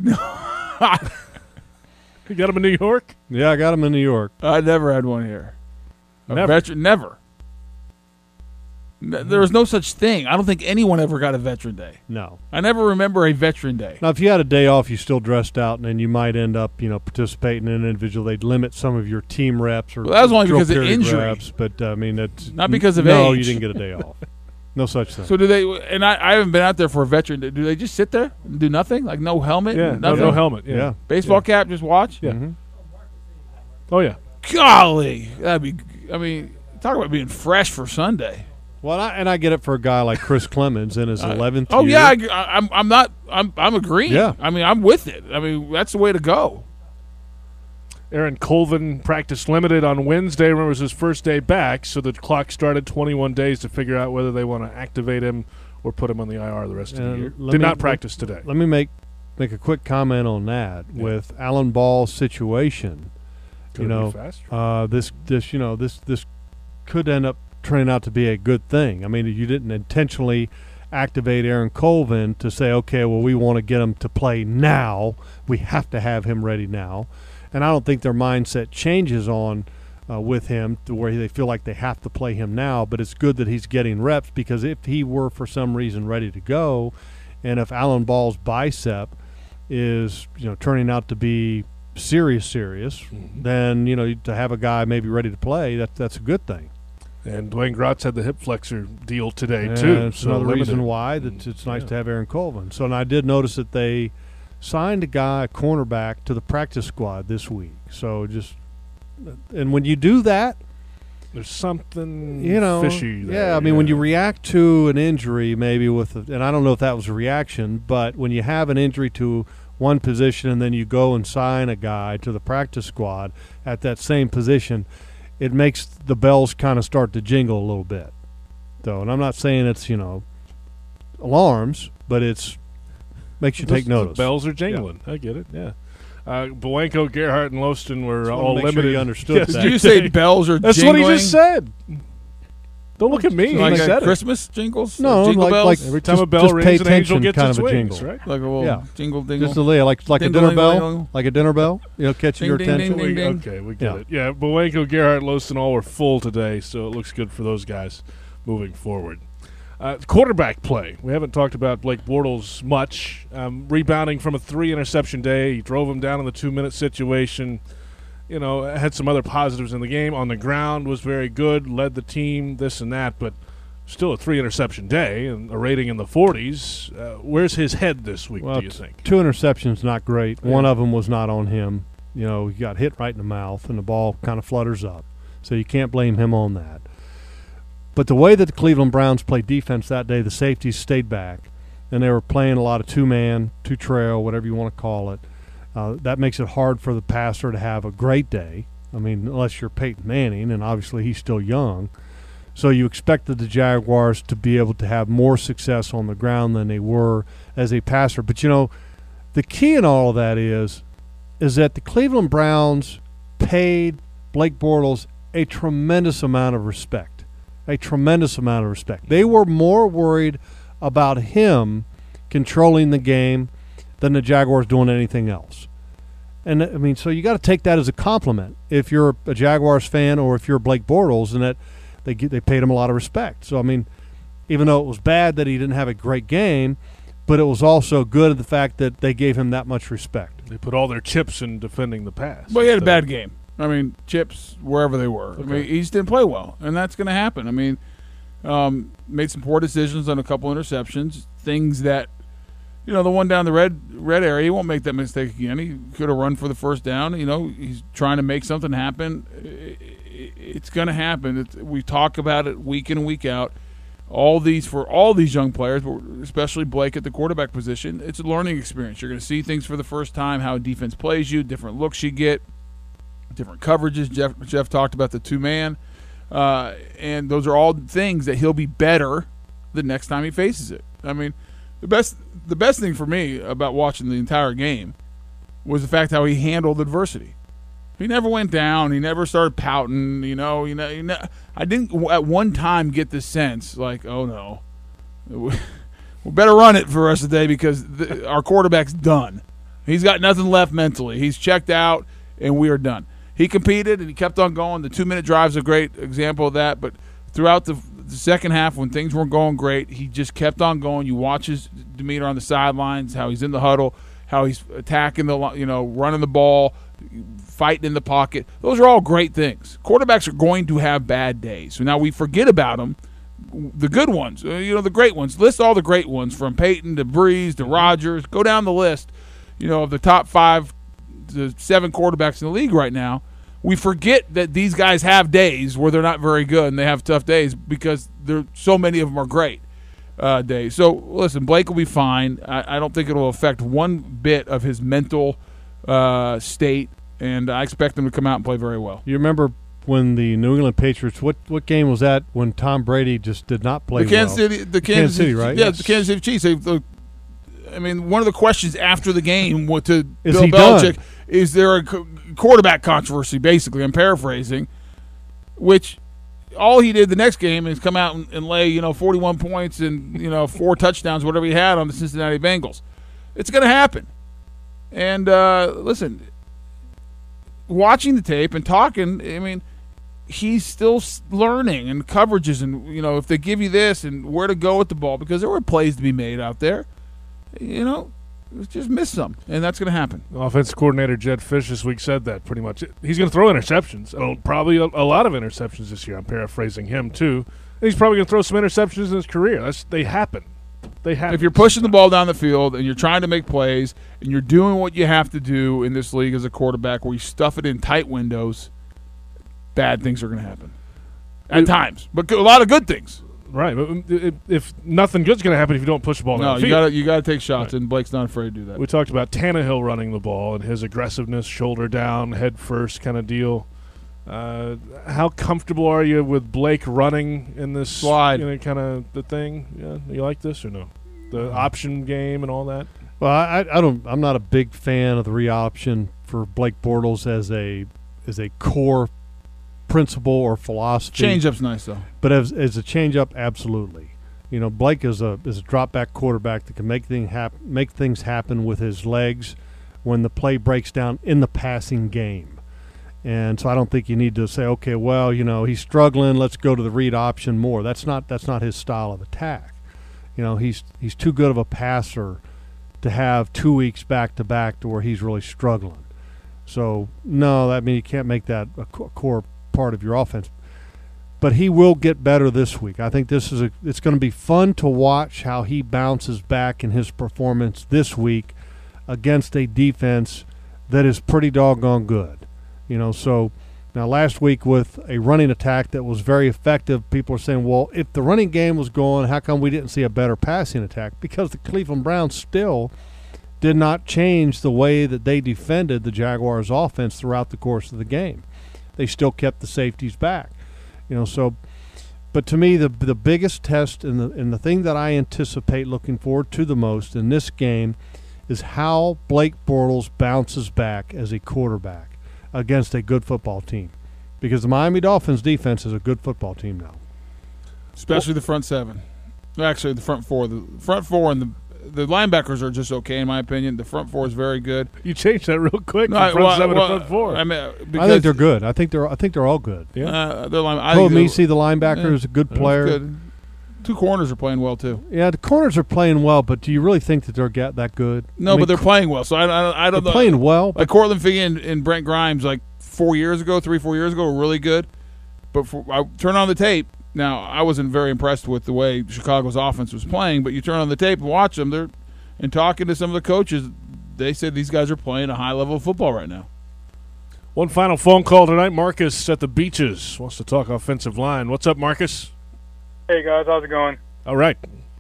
You got him in New York?
Yeah, I got him in New York.
I never had one here. A
Never.
veteran, never. N- There was no such thing. I don't think anyone ever got a Veteran Day.
No.
I never remember a Veteran Day.
Now, if you had a day off, you still dressed out, and then you might end up, you know, participating in an individual. They'd limit some of your team reps or
Well, that was only
drill
because of
period
injury.
reps, but uh, I mean, that's
Not because of
no,
age.
you didn't get a day off. No such thing.
So do they? And I, I haven't been out there for a Veteran Day. Do they just sit there and do nothing? Like no helmet?
Yeah, no,
nothing?
no helmet. Yeah.
yeah.
Baseball
Yeah.
cap, just watch?
Yeah.
Mhm.
Oh, yeah.
Golly. That'd be, I mean, talk about being fresh for Sunday.
Well, I, and I get it for a guy like Chris Clemens in his eleventh
Oh,
year.
yeah. I, I- I'm, I'm not, I'm, I'm agreeing.
Yeah.
I mean, I'm with it. I mean, that's the way to go.
Aaron Colvin practiced limited on Wednesday. Remember, it was his first day back, so the clock started twenty-one days to figure out whether they want to activate him or put him on the I R the rest of the
And
year.
let
Did
me-
not practice today.
Let me make make a quick comment on that.
Yeah.
With Alan Ball's situation,
Could
you
it be
know,
faster?
uh, this this you know this this could end up turning out to be a good thing. I mean, you didn't intentionally activate Aaron Colvin to say, okay, well, we want to get him to play now. We have to have him ready now. And I don't think their mindset changes on uh, with him to where they feel like they have to play him now. But it's good that he's getting reps, because if he were for some reason ready to go, and if Alan Ball's bicep is, you know, turning out to be serious, serious,
Mhm.
then, you know, to have a guy maybe ready to play, that that's a good thing.
And Dwayne Gratz had the hip flexor deal today,
And
too.
it's
so
another
limited.
reason why that it's nice
Yeah.
to have Aaron Colvin. So, and I did notice that they signed a guy, a cornerback, to the practice squad this week. So just, and when you do that,
There's something
you know,
fishy there.
Yeah, I mean, yeah. when you react to an injury, maybe with, a, and I don't know if that was a reaction, but when you have an injury to one position and then you go and sign a guy to the practice squad at that same position, it makes the bells kind of start to jingle a little bit. So, and I'm not saying it's, you know, alarms, but it's makes you
Those,
take notice.
The bells are jingling. Yeah. I get it, yeah. Uh, Blanco, Gerhardt, and Loston were
Just
all
make
limited.
Sure you understood
yes,
that.
Did you say bells are
That's
jingling?
what he just said. Don't look at me.
Like
he said
Christmas it. jingles?
No,
jingle
like,
bells?
like
every time
just,
a bell
just
rings,
pay
an angel
attention,
gets
kind
its
of a
wings,
jingle.
right?
Like a little
yeah.
jingle dingle.
Just a little, like like
Ding,
a dinner
ding,
bell,
ding, ding.
like a dinner bell. You know, catching
Ding,
your
ding,
attention.
ding, ding.
Okay, we get
Yeah.
it. Yeah, Blanco, Gerhardt, Loston all were full today, so it looks good for those guys moving forward. Uh, quarterback play. We haven't talked about Blake Bortles much. Um, rebounding from a three-interception day. He drove him down in the two-minute situation. You know, had some other positives in the game. On the ground was very good, led the team, this and that, but still a three-interception day and a rating in the forties. Uh, where's his head this week,
Well,
do you think?
Two interceptions, not great.
Yeah.
One of them was not on him. You know, he got hit right in the mouth, and the ball kind of flutters up. So you can't blame him on that. But the way that the Cleveland Browns played defense that day, the safeties stayed back, and they were playing a lot of two-man, two-trail, whatever you want to call it. Uh, that makes it hard for the passer to have a great day. I mean, unless you're Peyton Manning, and obviously he's still young. So you expected the Jaguars to be able to have more success on the ground than they were as a passer. But, you know, the key in all of that is, is that the Cleveland Browns paid Blake Bortles a tremendous amount of respect. A tremendous amount of respect. They were more worried about him controlling the game than the Jaguars doing anything else. And, I mean, so you got to take that as a compliment if you're a Jaguars fan or if you're Blake Bortles, and that they they paid him a lot of respect. So, I mean, even though it was bad that he didn't have a great game, but it was also good of the fact that they gave him that much respect.
They put all their chips in defending the pass.
Well, he had a bad game. I mean, chips wherever they were.
Okay.
I mean, he just didn't play well, and that's going to happen. I mean, um, made some poor decisions on a couple interceptions, things that, you know, the one down the red red area, he won't make that mistake again. He could have run for the first down. You know, he's trying to make something happen. It's going to happen. It's, we talk about it week in and week out. All these for all these young players, but especially Blake at the quarterback position, it's a learning experience. You're going to see things for the first time, how defense plays you, different looks you get, different coverages. Jeff Jeff talked about the two-man, uh, and those are all things that he'll be better the next time he faces it. I mean, the best the best thing for me about watching the entire game was the fact how he handled adversity. He never went down. He never started pouting. You know, you know, you know. I didn't at one time get the sense like, oh no, we better run it for the rest of the day because the, our quarterback's done. He's got nothing left mentally. He's checked out, and we are done. He competed and he kept on going. The two-minute drive's a great example of that. But throughout the, the second half, when things weren't going great, he just kept on going. You watch his demeanor on the sidelines, how he's in the huddle, how he's attacking the, you know, running the ball, fighting in the pocket. Those are all great things. Quarterbacks are going to have bad days. So now we forget about them, the good ones, you know, the great ones. List all the great ones from Peyton to Breeze to Rodgers. Go down the list, you know, of the top five to seven quarterbacks in the league right now. We forget that these guys have days where they're not very good and they have tough days because there so many of them are great uh, days. So, listen, Blake will be fine. I, I don't think it will affect one bit of his mental uh, state, and I expect him to come out and play very well.
You remember when the New England Patriots, what what game was that when Tom Brady just did not play
the Kansas
well?
City, the Kansas,
Kansas City, right?
Yeah,
Yes.
the Kansas City Chiefs. They, the, I mean, one of the questions after the game was to
Is
Bill
he
Belichick,
done?
is there a co- quarterback controversy, basically? I'm paraphrasing, which all he did the next game is come out and, and lay, you know, forty-one points and, you know, four touchdowns, whatever he had on the Cincinnati Bengals. It's going to happen. And, uh, listen, watching the tape and talking, I mean, he's still s- learning and coverages and, you know, if they give you this and where to go with the ball, because there were plays to be made out there, you know, just miss some, and that's going to happen.
Offensive coordinator Jed Fish this week said that pretty much. He's going to throw interceptions, and probably a, a lot of interceptions this year. I'm paraphrasing him, too. And he's probably going to throw some interceptions in his career. That's They happen. They happen.
If you're pushing the ball down the field and you're trying to make plays and you're doing what you have to do in this league as a quarterback where you stuff it in tight windows, bad things are going to happen. at times, but a lot of good things.
Right, but if, if nothing good's going to happen if you don't push the ball
No,
down the
you
field.
got you got to take shots,
Right.
and Blake's not afraid to do that.
We talked about Tannehill running the ball and his aggressiveness, shoulder down, head first kind of deal. Uh, how comfortable are you with Blake running in this
Slide.
you know, kind of the thing? Yeah, you like this or no? The option game and all that.
Well, I, I don't. I'm not a big fan of the re-option for Blake Bortles as a as a core principle or philosophy.
Change-up's nice though.
But as as a change-up, absolutely. You know, Blake is a is a drop-back quarterback that can make thing hap- make things happen with his legs when the play breaks down in the passing game. And so I don't think you need to say, okay, well, you know, he's struggling, let's go to the read option more. That's not that's not his style of attack. You know, he's he's too good of a passer to have two weeks back to back to where he's really struggling. So no, I mean you can't make that a core part of your offense. But he will get better this week. I think this is a it's going to be fun to watch how he bounces back in his performance this week against a defense that is pretty doggone good. You know, so now last week with a running attack that was very effective, people are saying, well, if the running game was going, how come we didn't see a better passing attack? Because the Cleveland Browns still did not change the way that they defended the Jaguars' offense throughout the course of the game. They still kept the safeties back. You know, so but to me the the biggest test and the and the thing that I anticipate looking forward to the most in this game is how Blake Bortles bounces back as a quarterback against a good football team, because the Miami Dolphins defense is a good football team now,
Especially the front seven. Actually, the front four. The front four and the the linebackers are just okay, in my opinion. The front four is very good.
You changed that real quick
No,
from
I-
front
well,
seven
well,
to front four.
I mean,
I
because,
think they're good. I think they're I think they're all good.
Yeah.
Uh, they're line, I think
Cole
they're-
Messi, the linebacker,
yeah,
is a good
that's
player.
good. Two corners are playing well too.
Yeah, the corners are playing well, but do you really think that they're get that good?
No,
I mean,
but they're playing well. So I, I, I
they're
don't know.
playing well. But
Like Cortland Fee and, and Brent Grimes, like four years ago, three, four years ago, were really good. But for, I turn on the tape. Now, I wasn't very impressed with the way Chicago's offense was playing, but you turn on the tape and watch them. They're and talking to some of the coaches, they said these guys are playing a high level of football right now.
One final phone call tonight. Marcus at the Beaches wants to talk offensive line. What's up, Marcus?
Hey guys, how's it going?
All right.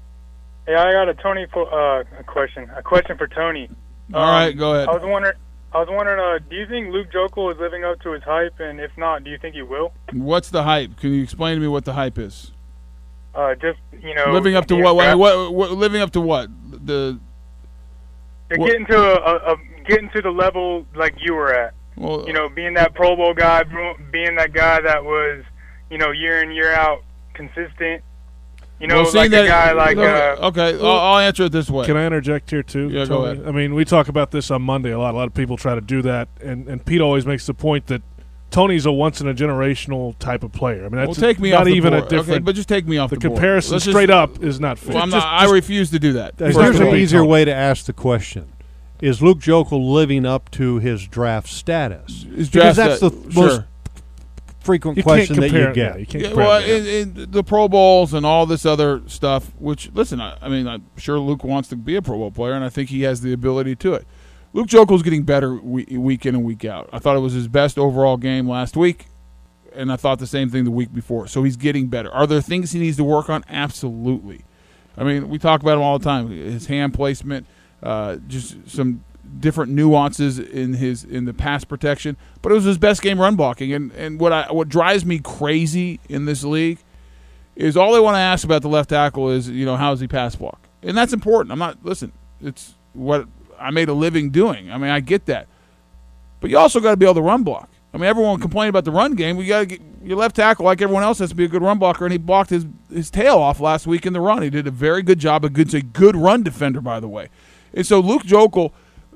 Hey, I got a Tony for, uh, a question. A question for Tony.
All right, go ahead.
I was wondering. I was wondering. Uh, do you think Luke Jokel is living up to his hype? And if not, do you think he will?
What's the hype? Can you explain to me what the hype is?
Uh, just you know,
living up to
being
what,
draft-
what, what? Living up to what? The
to
what-
getting to a, a, a getting to the level like you were at.
well,
You know, being that Pro Bowl guy, being that guy that was, you know, year in year out consistent. You know,
well,
like
seeing
a
that,
guy like. Uh,
okay, I'll, I'll answer it this way.
Can I interject here too?
Yeah, go
Tony?
ahead.
I mean, we talk about this on Monday a lot. A lot of people try to do that, and, and Pete always makes the point that Tony's a once in a generational type of player. I mean, that's
well, take me
not
off the
even
board.
a different.
Okay, but just take me off
the
the, board.
comparison
Let's just-
straight up is not fair.
Well, I'm not,
Just-
I
just-
refuse to do that.
Here's
First of
an
all,
easier
Tony.
way to ask the question. Is Luke Jokel living up to his draft status?
His
Because
draft
that's
stat-
the
sure.
most frequent
you can't
question that
compare.
you get.
Yeah, you can't
Yeah,
compare
well,
them.
in, in the Pro Bowls and all this other stuff, which, listen, I, I mean, I'm sure Luke wants to be a Pro Bowl player, and I think he has the ability to it. Luke Jokel's getting better we, week in and week out. I thought it was his best overall game last week, and I thought the same thing the week before. So he's getting better. Are there things he needs to work on? Absolutely. I mean, we talk about him all the time. His hand placement, uh, just some different nuances in his in the pass protection, but it was his best game run blocking. And and what I what drives me crazy in this league is all they want to ask about the left tackle is, you know, how does he pass block? And that's important. I'm not listen. It's what I made a living doing. I mean, I get that, but you also got to be able to run block. I mean, everyone complained about the run game. We got to get your left tackle, like everyone else, has to be a good run blocker, and he blocked his his tail off last week in the run. He did a very good job. A good, a good run defender, by the way. And so Luke Jokel,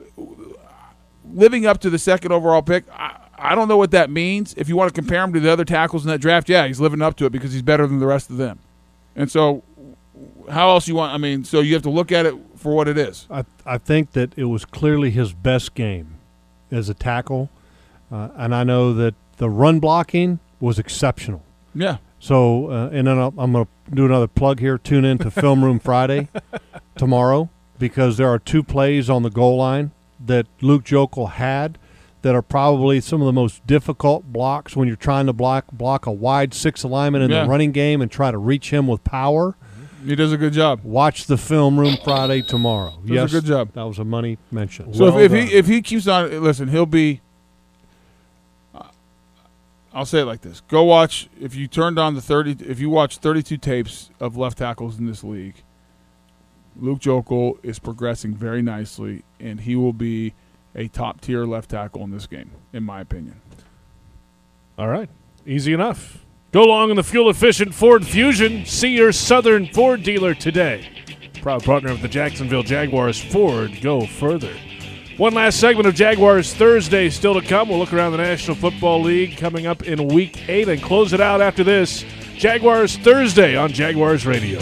living up to the second overall pick, I, I don't know what that means. If you want to compare him to the other tackles in that draft, yeah, he's living up to it because he's better than the rest of them. And so how else you want – I mean, so you have to look at it for what it is.
I I think that it was clearly his best game as a tackle, uh, and I know that the run blocking was exceptional.
Yeah.
So, uh, and then I'll, I'm going to do another plug here. Tune in to Film Room Friday tomorrow, because there are two plays on the goal line that Luke Jokel had that are probably some of the most difficult blocks when you're trying to block block a wide six alignment in
Yeah.
the running game and try to reach him with power.
He does a good job.
Watch the film room Friday tomorrow.
Does
yes,
a good job.
That was a money mention.
So
Well
if, if
done.
he if he keeps on, listen, he'll be. Uh, I'll say it like this: go watch. If you turned on the thirty, if you watch thirty-two tapes of left tackles in this league, Luke Jokel is progressing very nicely, and he will be a top tier left tackle in this game, in my opinion.
All right. Easy enough. Go long in the fuel-efficient Ford Fusion. See your Southern Ford dealer today. Proud partner of the Jacksonville Jaguars, Ford. Go further. One last segment of Jaguars Thursday still to come. We'll look around the National Football League coming up in Week eight and close it out after this. Jaguars Thursday on Jaguars Radio.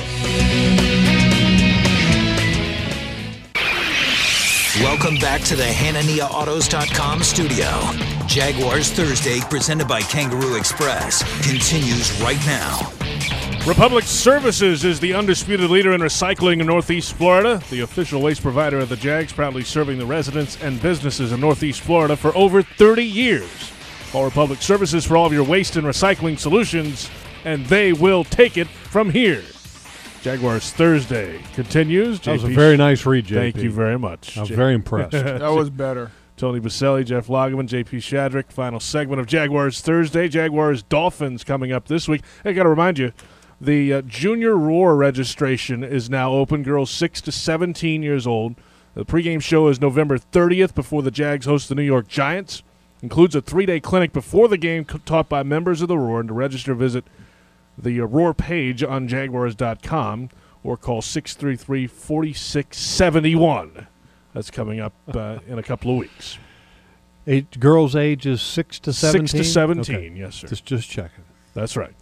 Welcome back to the Hanania Autos dot com studio. Jaguars Thursday, presented by Kangaroo Express, continues right now.
Republic Services is the undisputed leader in recycling in Northeast Florida. The official waste provider of the Jags, proudly serving the residents and businesses of Northeast Florida for over thirty years. Call Republic Services for all of your waste and recycling solutions, and they will take it from here. Jaguars Thursday continues.
That was a
J P
very nice read, J P.
Thank you very much.
I was
J-
very impressed.
That was better.
Tony Baselli, Jeff Lageman, J P Shadrick. Final segment of Jaguars Thursday. Jaguars Dolphins coming up this week. I got to remind you, the uh, Junior Roar registration is now open. Girls six to seventeen years old. The pregame show is November thirtieth before the Jags host the New York Giants. Includes a three-day clinic before the game c- taught by members of the Roar. And to register, visit the uh, Roar page on Jaguars dot com or call six three three, four six seven one. That's coming up uh, in a couple of weeks.
Eight, girls' ages six to seventeen?
Six to seventeen,
Okay.
yes, sir.
Just, just checking.
That's right.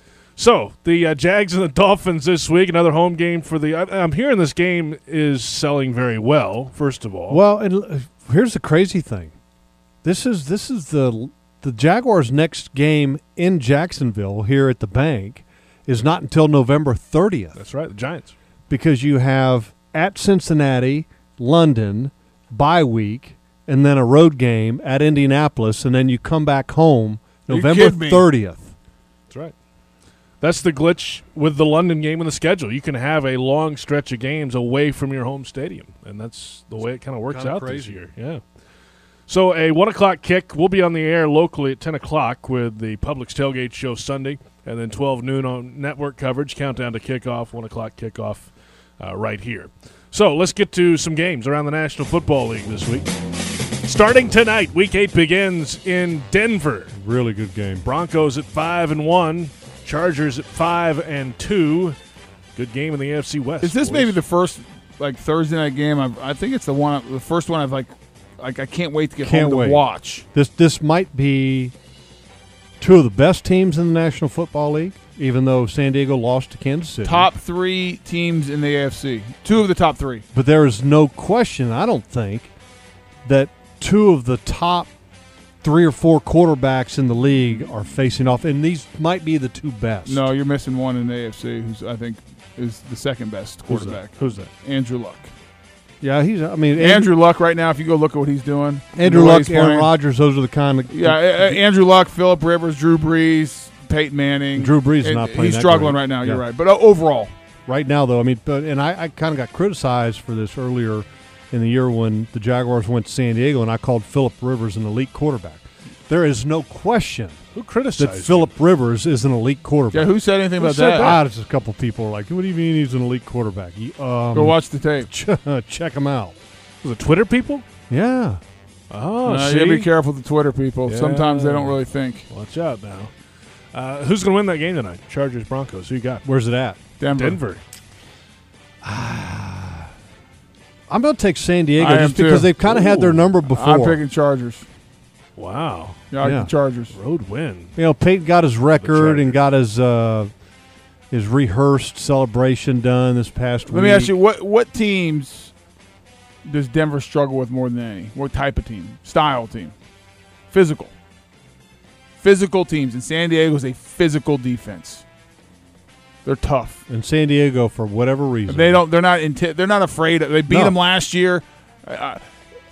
So, the uh, Jags and the Dolphins this week, another home game for the I, I'm hearing this game is selling very well, first of all.
Well, and uh, here's the crazy thing. This is this is the the Jaguars' next game in Jacksonville here at the bank is not until November thirtieth.
That's right, the Giants.
Because you have at Cincinnati, London, bye week, and then a road game at Indianapolis, and then you come back home
Are you
November
kidding me?
thirtieth.
That's right. That's the glitch with the London game in the schedule. You can have a long stretch of games away from your home stadium, and that's the way it kind of works
Kinda
out
crazy.
this year. Yeah. So a one o'clock kick. We'll be on the air locally at ten o'clock with the Publix Tailgate Show Sunday, and then twelve noon on network coverage. Countdown to kickoff. One o'clock kickoff uh, right here. So let's get to some games around the National Football League this week. Starting tonight, Week Eight begins in Denver.
Really good game.
Broncos at five and one, Chargers at five and two. Good game in the A F C West.
Is this
boys.
maybe the first like Thursday night game? I've, I think it's the one, the first one I've like, like I can't wait to get
Can't
home
wait.
to watch.
This this might be two of the best teams in the National Football League, even though San Diego lost to Kansas City.
Top three teams in the A F C. Two of the top three.
But there is no question, I don't think, that two of the top three or four quarterbacks in the league are facing off, and these might be the two best.
No, you're missing one in the A F C, who's I think is the second best
Who's that?
quarterback.
Who's that?
Andrew Luck.
Yeah, he's. I mean,
Andrew Luck right now. If you go look at what he's doing,
Andrew
the way
Luck,
he's
Aaron
playing.
Rodgers, those are the kind of.
Yeah, uh, Andrew Luck, Phillip Rivers, Drew Brees, Peyton Manning.
Drew Brees is
And
not playing
He's
that
struggling
great.
right now. You're
Yeah.
right, but uh, overall,
Right now, though, I mean, but and I, I kind of got criticized for this earlier in the year when the Jaguars went to San Diego, and I called Phillip Rivers an elite quarterback. There is no question
Who
that
criticized
Phillip Rivers is an elite quarterback.
yeah. Who said anything
Who
about
said
that?
Ah, just a couple people are like, "What do you mean he's an elite quarterback?" You, um,
Go watch the tape.
check him out.
Was it Twitter people?
Yeah,
Oh,
Uh,
see?
you gotta be careful with the Twitter people.
Yeah.
Sometimes they don't really think.
Watch out now. Uh, who's going to win that game tonight? Chargers, Broncos. Who you got?
where's it at?
Denver.
Denver.
I'm going to take San Diego
I am
just because
too.
they've kind of had their number before.
I'm picking Chargers.
Wow.
Yeah, I
Yeah.
like the Chargers.
Road win.
You know, Peyton got his record
Chargers.
and got his uh, his rehearsed celebration done this past week.
Let me ask you, what what teams does Denver struggle with more than any? What type of team? Style team? Physical. Physical teams. And San Diego's a physical defense. They're tough.
in San Diego for whatever reason.
They don't. They're not. Inti- they're not afraid. Of, they beat
No.
them last year. I,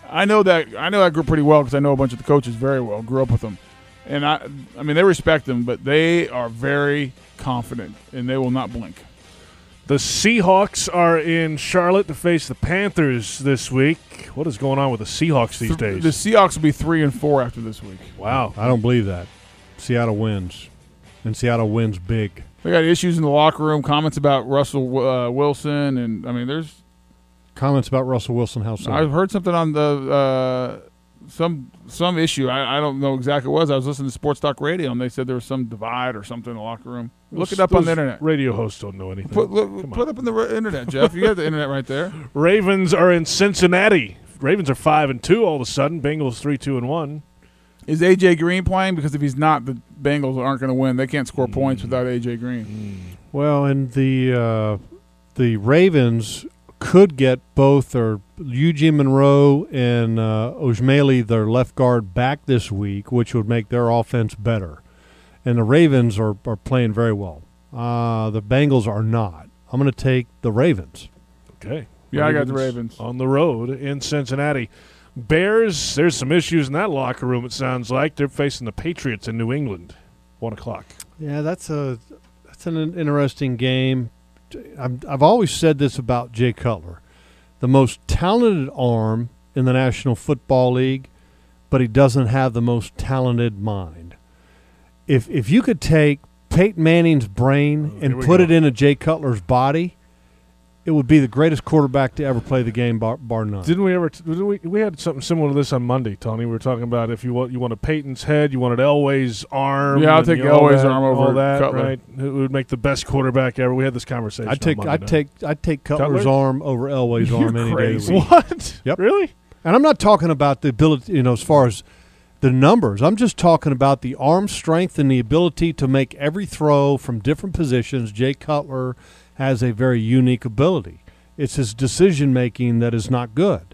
I know that I know that group pretty well because I know a bunch of the coaches very well. Grew up with them, and I I mean they respect them, but they are very confident and they will not blink.
The Seahawks are in Charlotte to face the Panthers this week. What is going on with the Seahawks these days?
The Seahawks will be three and four after this week.
Wow.
I don't believe that. Seattle wins, and Seattle wins big.
They got issues in the locker room, comments about Russell uh, Wilson, and I mean, there's
comments about Russell Wilson. How so?
I've heard something on the uh, some some issue. I, I don't know exactly what it was. I was listening to Sports Talk Radio, and they said there was some divide or something in the locker room. Look it up on the internet.
Radio hosts don't know anything.
Put, look, put up in the re- internet, Jeff. You got the internet right there.
Ravens are in Cincinnati. Ravens are five and two all of a sudden. Bengals three two and one.
Is A J Green playing? Because if he's not, the Bengals aren't going to win. They can't score mm. points without A J Green.
Mm.
Well, and the uh, the Ravens could get both their Eugene Monroe and uh, Ojmele, their left guard, back this week, which would make their offense better. And the Ravens are, are playing very well. Uh, the Bengals are not. I'm going to take the Ravens.
Okay.
Yeah,
Ravens
I got the Ravens.
On the road in Cincinnati. Bears, there's some issues in that locker room, it sounds like. They're facing the Patriots in New England, one o'clock.
Yeah, that's a that's an interesting game. I'm, I've always said this about Jay Cutler. The most talented arm in the National Football League, but he doesn't have the most talented mind. If if you could take Peyton Manning's brain
oh,
and put
go.
it into Jay Cutler's body, it would be the greatest quarterback to ever play the game, bar, bar none.
Didn't we ever? Didn't we, we had something similar to this on Monday, Tony. We were talking about if you want, you wanted Peyton's head, you wanted Elway's arm.
Yeah, I'll
and,
take
you know,
Elway's
that,
arm over
all that,
Cutler.
right? Who would make the best quarterback ever? We had this conversation.
I'd take
on Monday
I'd
night.
take I'd take Cutler's
Cutler?
arm over Elway's
You're
arm any
crazy.
day of the week.
What?
Yep.
Really?
And I'm not talking about the ability, you know, as far as the numbers. I'm just talking about the arm strength and the ability to make every throw from different positions. Jay Cutler has a very unique ability. It's his decision-making that is not good.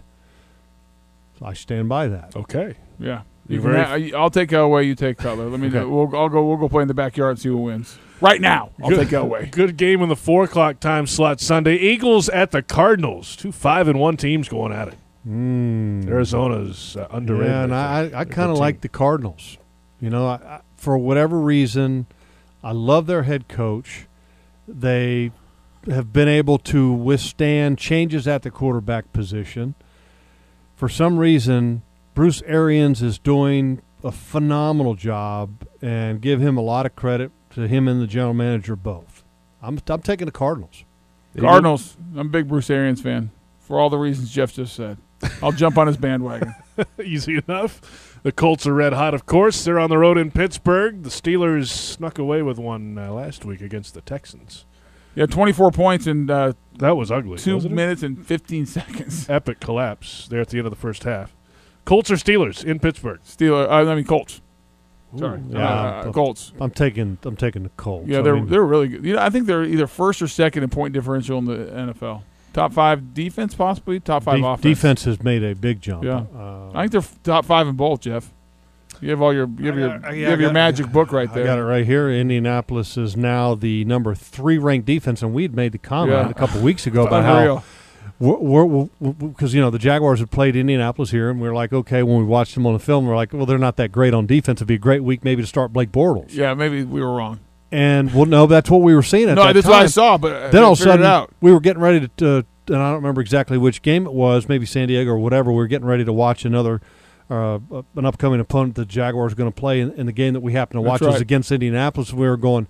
So I stand by that.
Okay.
Yeah.
You
You can
very-
ha- I'll take Elway. You take Cutler. Let me.
Okay.
do, we'll, I'll go. We'll go play in the backyard and see who wins. Right now, I'll
Good-
take Elway.
Good game in the four o'clock time slot Sunday. Eagles at the Cardinals. Two five and one teams going at it.
Mm.
Arizona's uh, underrated.
Yeah, and I, I, I
They're a
kind of
good
like
team.
the Cardinals. You know, I, I, for whatever reason, I love their head coach. They have been able to withstand changes at the quarterback position. For some reason, Bruce Arians is doing a phenomenal job, and give him a lot of credit to him and the general manager both. I'm I'm taking the Cardinals.
Cardinals. I'm a big Bruce Arians fan for all the reasons Jeff just said. I'll jump on his bandwagon.
Easy enough. The Colts are red hot, of course. They're on the road in Pittsburgh. The Steelers snuck away with one uh, last week against the Texans.
Yeah, twenty-four points in uh,
That was ugly.
two
wasn't it?
minutes and fifteen seconds.
Epic collapse there at the end of the first half. Colts or Steelers in Pittsburgh?
Steeler. Uh, I mean Colts. Sorry,
Ooh,
yeah.
uh, Colts.
I'm taking I'm taking the Colts.
Yeah,
I
they're
mean,
they're really good. You know, I think they're either first or second in point differential in the N F L. Top five defense, possibly top five
de-
offense.
defense has made a big jump.
Yeah.
Uh,
I think they're f- top five in both, Jeff. You have all your you have
I
your
got-
you
yeah,
have
I
your
got-
magic book right there.
I got it right here. Indianapolis is now the number three ranked defense, and we'd made the comment
Yeah.
a couple weeks ago
It's
about
unreal.
how we're because you know the Jaguars had played Indianapolis here, and we are like, okay, when we watched them on the film, we're like, well, they're not that great on defense. It'd be a great week maybe to start Blake Bortles.
Yeah, maybe we were wrong.
And well, no, that's what we were seeing at
No,
that
that's
time.
what I saw. But
Then
I
all of a
figured it
sudden,
out.
we were getting ready to, uh, and I don't remember exactly which game it was, maybe San Diego or whatever. We were getting ready to watch another, uh, an upcoming opponent the Jaguars are going to play in, in the game that we happened to
That's
watch was
right.
against Indianapolis. We were going,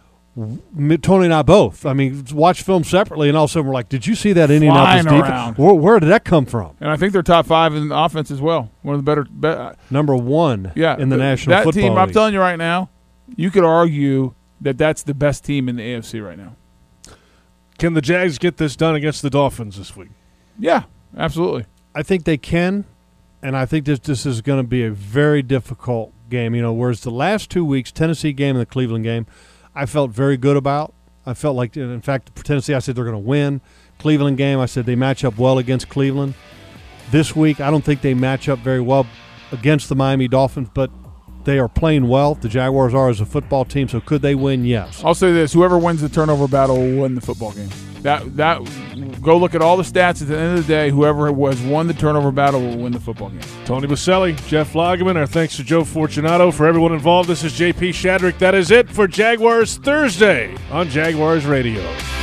w- Tony and I both. I mean, watch film separately, and all of a sudden we're like, "Did you see that Indianapolis
Flying
defense?
around.
Where, where did that come from?"
And I think they're top five in offense as well. One of the better. Be, uh,
Number one,
yeah,
in the
th-
National
that
Football
team.
League.
I'm telling you right now, you could argue that that's the best team in the A F C right now.
Can the Jags get this done against the Dolphins this week?
Yeah, absolutely.
I think they can, and I think this this is going to be a very difficult game. You know, whereas the last two weeks, Tennessee game and the Cleveland game, I felt very good about. I felt like, in fact, for Tennessee, I said they're going to win. Cleveland game, I said they match up well against Cleveland. This week, I don't think they match up very well against the Miami Dolphins, but they are playing well. The Jaguars are as a football team, so could they win? Yes.
I'll say this: whoever wins the turnover battle will win the football game. that that go look at all the stats. At the end of the day, whoever has won the turnover battle will win the football game.
Tony Baselli, Jeff Lageman, our thanks to Joe Fortunato. For everyone involved, this is J P Shadrick. That is it for Jaguars Thursday on Jaguars Radio.